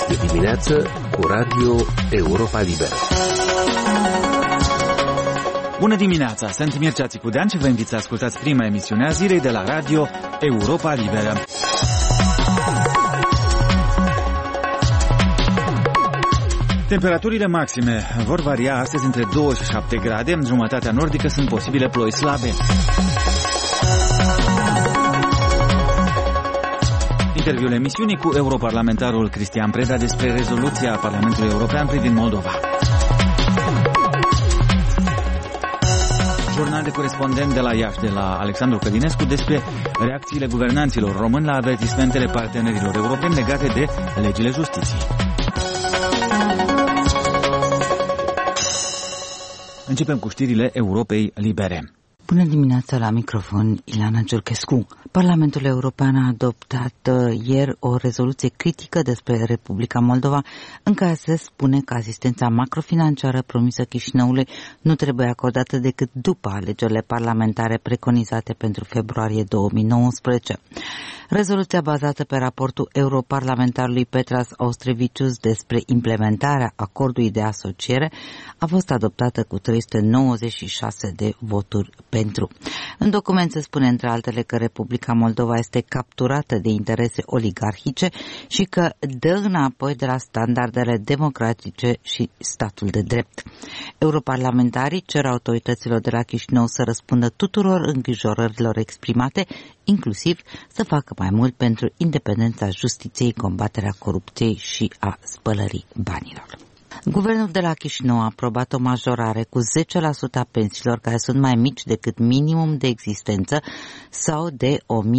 E dimineață cu Radio Europa Liberă. Bună dimineața! Sunt Mircea Țicudean și vă invit să ascultați prima emisiune a zilei de la Radio Europa Liberă. Temperaturile maxime vor varia astăzi între 2 și 7 grade. În jumătatea nordică sunt posibile ploi slabe. Interviul emisiunii cu europarlamentarul Cristian Preda despre rezoluția Parlamentului European privind Moldova. Jurnal de corespondent de la Iași, de la Alexandru Călinescu, despre reacțiile guvernanților români la avertismentele partenerilor europeni legate de legile justiției. Începem cu știrile Europei Libere. Bună dimineața, la microfon Ileana Giurchescu. Parlamentul European a adoptat ieri o rezoluție critică despre Republica Moldova, în care se spune că asistența macrofinanciară promisă Chișinăului nu trebuie acordată decât după alegerile parlamentare preconizate pentru februarie 2019. Rezoluția bazată pe raportul europarlamentarului Petras Austrevicius despre implementarea acordului de asociere a fost adoptată cu 396 de voturi pentru. În document se spune între altele că Republica Moldova este capturată de interese oligarhice și că dă înapoi de la standardele democratice și statul de drept. Europarlamentarii cer autorităților de la Chișinău să răspundă tuturor îngrijorărilor exprimate, inclusiv să facă mai mult pentru independența justiției, combaterea corupției și a spălării banilor. Guvernul de la Chișinău a aprobat o majorare cu 10% a pensiilor care sunt mai mici decât minimum de existență sau de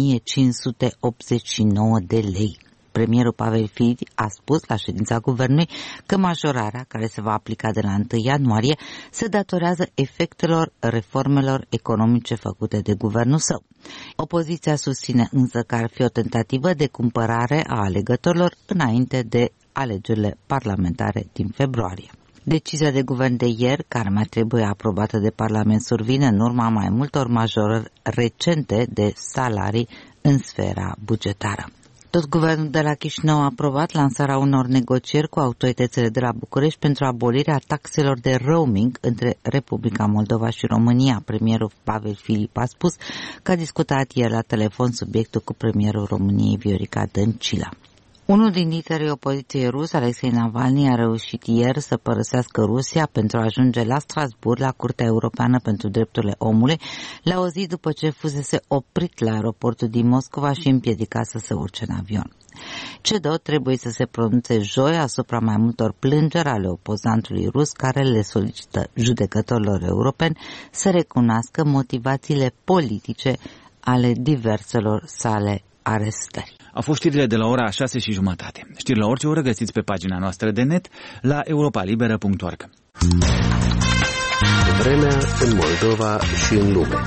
1589 de lei. Premierul Pavel Filip a spus la ședința guvernului că majorarea, care se va aplica de la 1 ianuarie, se datorează efectelor reformelor economice făcute de guvernul său. Opoziția susține însă că ar fi o tentativă de cumpărare a alegătorilor înainte de alegerile parlamentare din februarie. Decizia de guvern de ieri, care mai trebuie aprobată de Parlament, survine în urma mai multor majorări recente de salarii în sfera bugetară. Tot guvernul de la Chișinău a aprobat lansarea unor negocieri cu autoritățile de la București pentru abolirea taxelor de roaming între Republica Moldova și România. Premierul Pavel Filip a spus că a discutat ieri la telefon subiectul cu premierul României Viorica Dăncilă. Unul din liderii opoziției ruse, Alexei Navalny, a reușit ieri să părăsească Rusia pentru a ajunge la Strasbourg, la Curtea Europeană pentru Drepturile Omului, la o zi după ce fusese oprit la aeroportul din Moscova și împiedicat să se urce în avion. CEDO trebuie să se pronunțe joi asupra mai multor plângeri ale opozantului rus, care le solicită judecătorilor europeni să recunoască motivațiile politice ale diverselor sale arestări. Au fost știrile de la ora 6:30. Știri la orice oră găsiți pe pagina noastră de net la europalibera.org. Vremea în Moldova și în lume.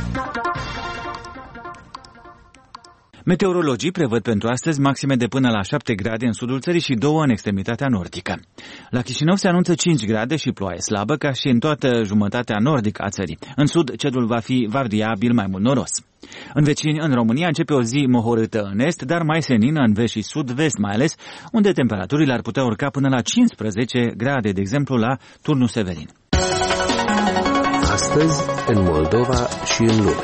Meteorologii prevăd pentru astăzi maxime de până la 7 grade în sudul țării și 2 în extremitatea nordică. La Chișinău se anunță 5 grade și ploaie slabă, ca și în toată jumătatea nordică a țării. În sud, cerul va fi variabil mai mult noros. În vecini, în România, începe o zi mohorâtă în est, dar mai senină în vest și sud-vest mai ales, unde temperaturile ar putea urca până la 15 grade, de exemplu la Turnul Severin. Astăzi, în Moldova și în lume.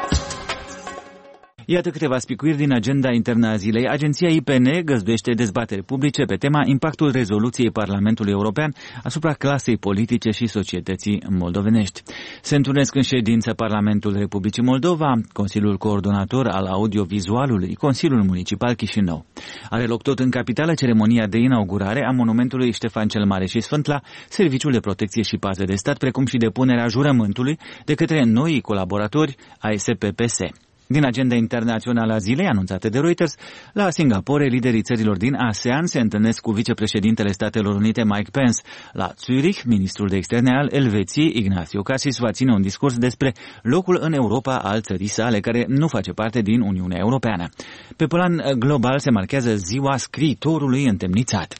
Iată câteva spicuiri din agenda internă a zilei. Agenția IPN găzduiește dezbateri publice pe tema impactul rezoluției Parlamentului European asupra clasei politice și societății moldovenești. Se întrunesc în ședință Parlamentul Republicii Moldova, Consiliul Coordonator al Audiovizualului, Consiliul Municipal Chișinău. Are loc tot în capitală ceremonia de inaugurare a monumentului Ștefan cel Mare și Sfânt la Serviciul de Protecție și Pază de Stat, precum și depunerea jurământului de către noii colaboratori ai SPPS. Din agenda internațională a zilei, anunțată de Reuters, la Singapore, liderii țărilor din ASEAN se întâlnesc cu vicepreședintele Statelor Unite Mike Pence. La Zurich, ministrul de externe al Elveției, Ignacio Cassis, va ține un discurs despre locul în Europa al țării sale, care nu face parte din Uniunea Europeană. Pe plan global se marchează ziua scriitorului întemnițat.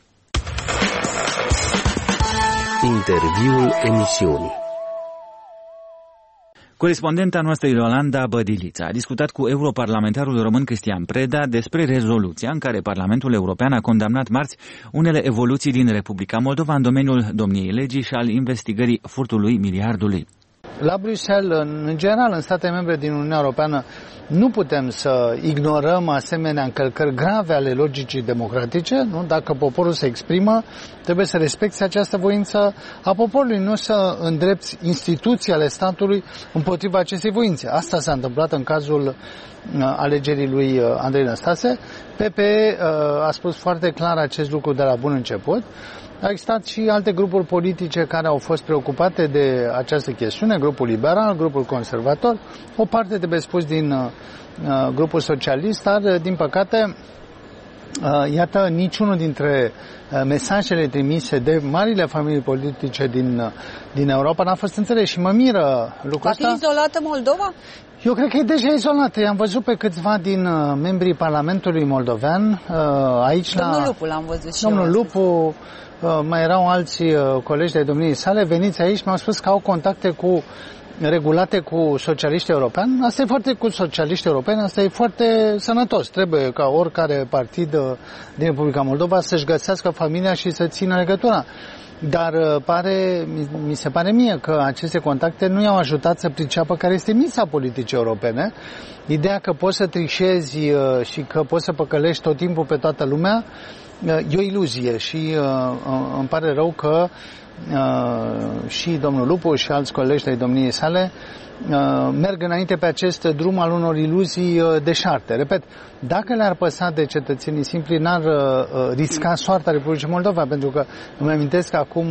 Interviul emisiunii. Corespondenta noastră Iolanda Bădilița a discutat cu europarlamentarul român Cristian Preda despre rezoluția în care Parlamentul European a condamnat marți unele evoluții din Republica Moldova în domeniul domniei legii și al investigării furtului miliardului. La Bruxelles, în general, în state membre din Uniunea Europeană, nu putem să ignorăm asemenea încălcări grave ale logicii democratice. Nu? Dacă poporul se exprimă, trebuie să respecte această voință a poporului, nu să îndrepți instituții ale statului împotriva acestei voințe. Asta s-a întâmplat în cazul alegerii lui Andrei Năstase. PPE a spus foarte clar acest lucru de la bun început. Au existat și alte grupuri politice care au fost preocupate de această chestiune, grupul liberal, grupul conservator, o parte, trebuie spus, din grupul socialist, dar, din păcate, iată, niciunul dintre mesajele trimise de marile familii politice din Europa n-a fost înțeles și mă miră lucrul ăsta. Va fi izolată Moldova? Eu cred că e deja izolată. I-am văzut pe câțiva din membrii Parlamentului moldovean aici Domnul Lupu l-am văzut și Domnul Lupu, mai erau alți colegi de domniei sale, veniți aici, mi-au spus că au contacte regulate cu socialiștii europeni. Asta e foarte cu socialiștii europeni, asta e foarte sănătos. Trebuie ca oricare partid din Republica Moldova să-și găsească familia și să țină legătura. Dar mi se pare mie că aceste contacte nu i-au ajutat să priceapă care este miza politicii europene. Ideea că poți să trișezi și că poți să păcălești tot timpul pe toată lumea e o iluzie și îmi pare rău că și domnul Lupu și alți colegi de domniei sale merg înainte pe acest drum al unor iluzii deșarte. Repet, dacă le-ar păsa de cetățenii simpli, n-ar risca soarta Republicii Moldova, pentru că îmi amintesc că acum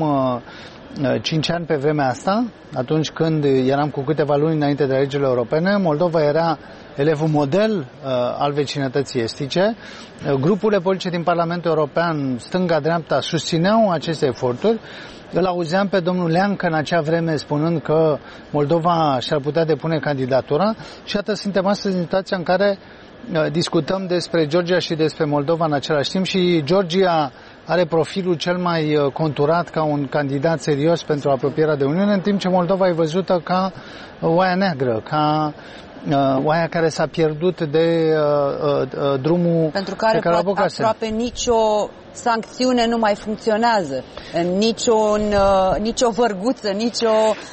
5 ani pe vremea asta, atunci când eram cu câteva luni înainte de alegerile europene, Moldova era elevul model al vecinătății estice. Grupurile politice din Parlamentul European, stânga-dreapta, susțineau aceste eforturi. Îl auzeam pe domnul Leancă în acea vreme spunând că Moldova și-ar putea depune candidatura și iată suntem astăzi în situația în care discutăm despre Georgia și despre Moldova în același timp și Georgia are profilul cel mai conturat ca un candidat serios pentru apropierea de Uniune, în timp ce Moldova e văzută ca oaia neagră, ca oaia care s-a pierdut de drumul pentru care aproape nicio sancțiune nu mai funcționează, nicio vărguță, nicio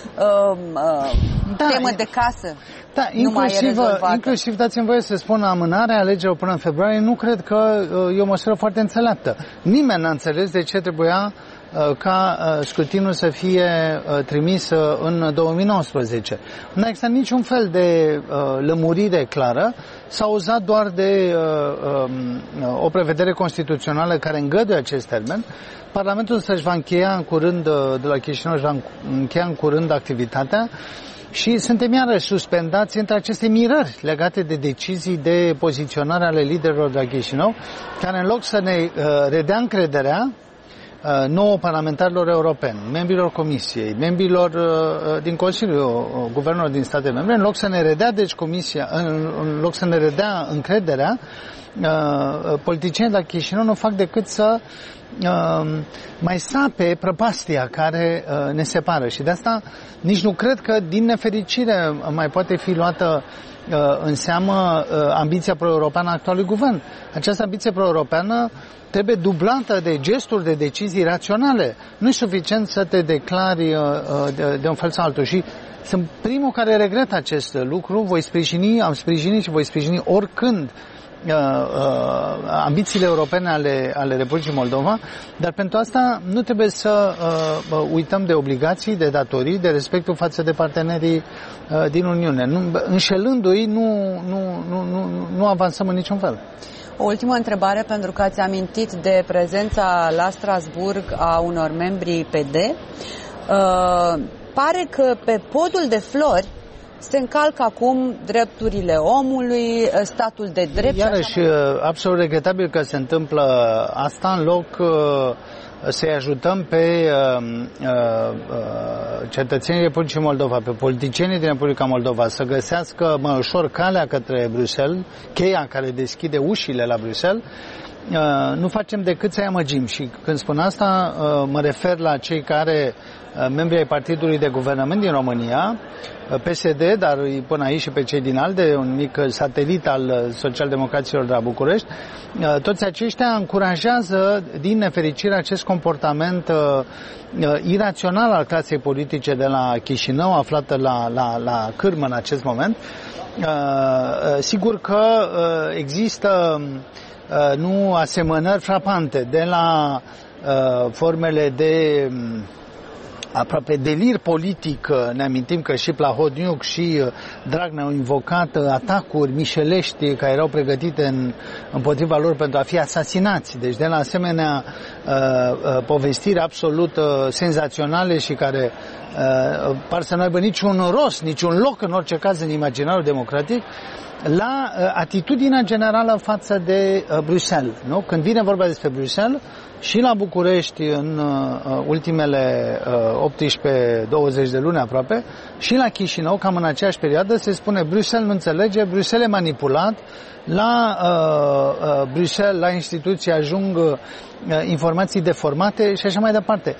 temă de casă. Da, inclusiv dați-mi voie să spun, amânarea alegerilor până în februarie nu cred că e o măsură foarte înțeleaptă. Nimeni n-a înțeles de ce trebuia ca scrutinul să fie trimis în 2019. Nu a existat niciun fel de lămurire clară, s-a uzat doar de o prevedere constituțională care îngăduie acest termen. Parlamentul își va încheia în curând, de la Chișinău, își va încheia în curând activitatea și suntem iarăși suspendați între aceste mirări legate de decizii de poziționare ale liderilor de la Chișinău, care în loc să ne redea încrederea nouă parlamentarilor europeni, membrilor Comisiei, membrilor din Consiliul Guvernelor din state membre, în loc să ne redea, în loc să ne redea încrederea, politicienii de la Chișinău nu fac decât să mai sape prăpastia care ne separă și de asta nici nu cred că din nefericire mai poate fi luată în seamă ambiția pro-europeană a actualului guvern. Această ambiție pro-europeană trebuie dublată de gesturi, de decizii raționale. Nu e suficient să te declari de un fel sau altul și sunt primul care regretă acest lucru. Am sprijinit și voi sprijini oricând ambițiile europene ale Republicii Moldova, dar pentru asta nu trebuie să uităm de obligații, de datorii, de respectul față de partenerii din Uniune. Înșelându-i, nu avansăm în niciun fel. O ultimă întrebare, pentru că ați amintit de prezența la Strasburg a unor membri PD. Pare că pe podul de flori se încalcă acum drepturile omului, statul de drept. Iarăși, absolut regretabil că se întâmplă asta, în loc să-i ajutăm pe cetățenii Republicii Moldova, pe politicienii din Republica Moldova să găsească mai ușor calea către Bruxelles, cheia care deschide ușile la Bruxelles. nu facem decât să-i amăgim. Și când spun asta, mă refer la cei care, membrii ai partidului de guvernământ din România, PSD, dar îi pun aici și pe cei din ALDE, un mic satelit al socialdemocraților de la București. Toți aceștia încurajează, din nefericire, acest comportament irațional al clasei politice de la Chișinău, aflată la cârmă în acest moment. Sigur că există nu asemănări frapante de la formele de aproape delir politic. Ne amintim că și Plahotniuc și Dragnea au invocat atacuri mișelești care erau pregătite împotriva lor pentru a fi asasinați. Deci de la asemenea povestiri absolut senzaționale și care par să nu aibă niciun rost, niciun loc în orice caz în imaginarul democratic, la atitudinea generală față de Bruxelles. Nu? Când vine vorba despre Bruxelles, și la București în ultimele 18-20 de luni aproape, și la Chișinău, cam în aceeași perioadă, se spune Bruxelles nu înțelege, Bruxelles e manipulat, la Bruxelles, la instituții ajung informații deformate și așa mai departe.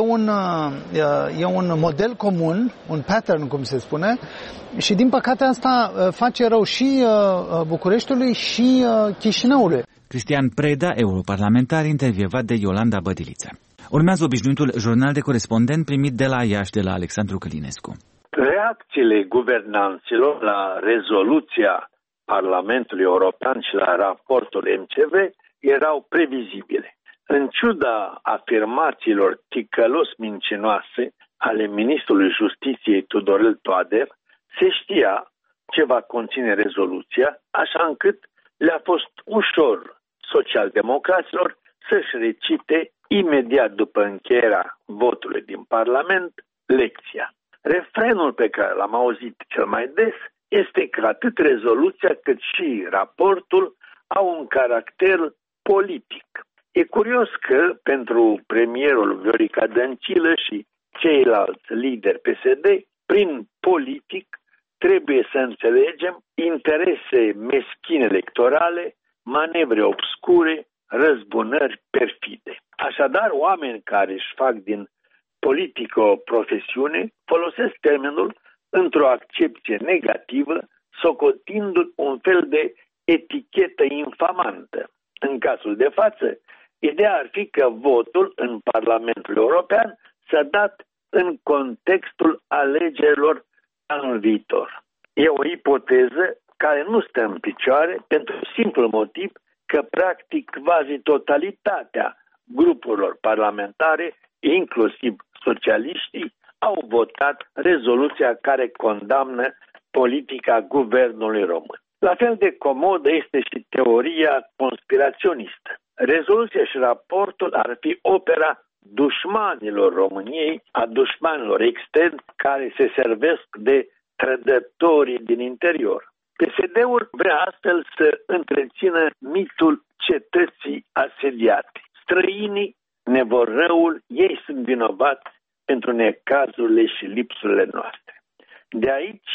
E un model comun, un pattern, cum se spune, și din păcate asta face rău și Bucureștiului și Chișinăului. Cristian Preda, europarlamentar, intervievat de Iolanda Bădiliță. Urmează obișnuitul jurnal de corespondent primit de la Iași de la Alexandru Călinescu. Reacțiile guvernanților la rezoluția Parlamentului European și la raportul MCV erau previzibile. În ciuda afirmațiilor ticălos mincinoase ale ministrului Justiției Tudorel Toader, se știa ce va conține rezoluția, așa încât le-a fost ușor socialdemocraților să-și recite imediat după încheierea votului din Parlament lecția. Refrenul pe care l-am auzit cel mai des este că atât rezoluția cât și raportul au un caracter politic. E curios că pentru premierul Viorica Dăncilă și ceilalți lideri PSD, prin politic trebuie să înțelegem interese meschine electorale, manevre obscure, răzbunări perfide. Așadar, oameni care își fac din politică o profesiune folosesc termenul într-o accepție negativă, socotindu-l un fel de etichetă infamantă. În cazul de față, ideea ar fi că votul în Parlamentul European s-a dat în contextul alegerilor anul viitor. E o ipoteză care nu stă în picioare pentru simplul motiv că practic quasi totalitatea grupurilor parlamentare, inclusiv socialiștii, au votat rezoluția care condamnă politica guvernului român. La fel de comodă este și teoria conspiraționistă. Rezoluția și raportul ar fi opera dușmanilor României, a dușmanilor externi care se servesc de trădătorii din interior. PSD-ul vrea astfel să întrețină mitul cetății asediate. Străinii ne vor răul, ei sunt vinovați pentru necazurile și lipsurile noastre. De aici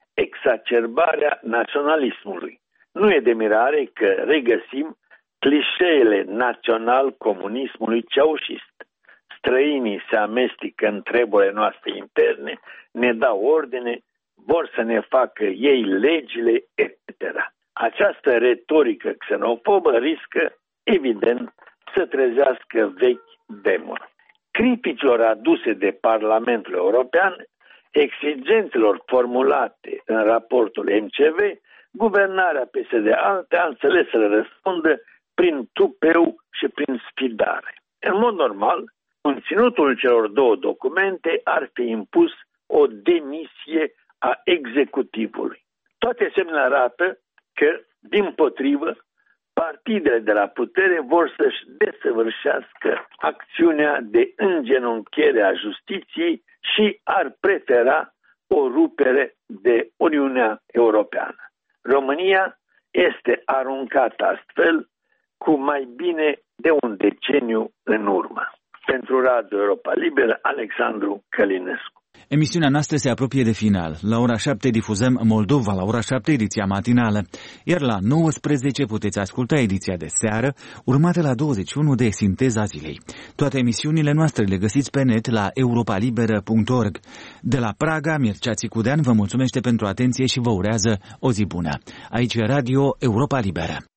exacerbarea naționalismului. Nu e de mirare că regăsim clișeele național-comunismului ceaușist. Străinii se amestecă în treburile noastre interne, ne dau ordine, vor să ne facă ei legile, etc. Această retorică xenofobă riscă, evident, să trezească vechi demoni. Criticilor aduse de Parlamentul European, exigențelor formulate în raportul MCV, guvernarea PSD-ALDE a înțeles să le răspundă prin tupeu și prin sfidare. În mod normal, conținutul celor două documente ar fi impus o demisie a executivului. Toate semnele arată că, dimpotrivă, partidele de la putere vor să-și desăvârșească acțiunea de îngenunchiere a justiției și ar prefera o rupere de Uniunea Europeană. România este aruncată astfel cu mai bine de un deceniu în urmă. Pentru Radio Europa Liberă, Alexandru Călinescu. Emisiunea noastră se apropie de final. La ora 7 difuzăm Moldova, la ora 7 ediția matinală, iar la 19 puteți asculta ediția de seară, urmată la 21 de Sinteza zilei. Toate emisiunile noastre le găsiți pe net la europalibera.org. De la Praga, Mircea Țicudean vă mulțumește pentru atenție și vă urează o zi bună. Aici e Radio Europa Liberă.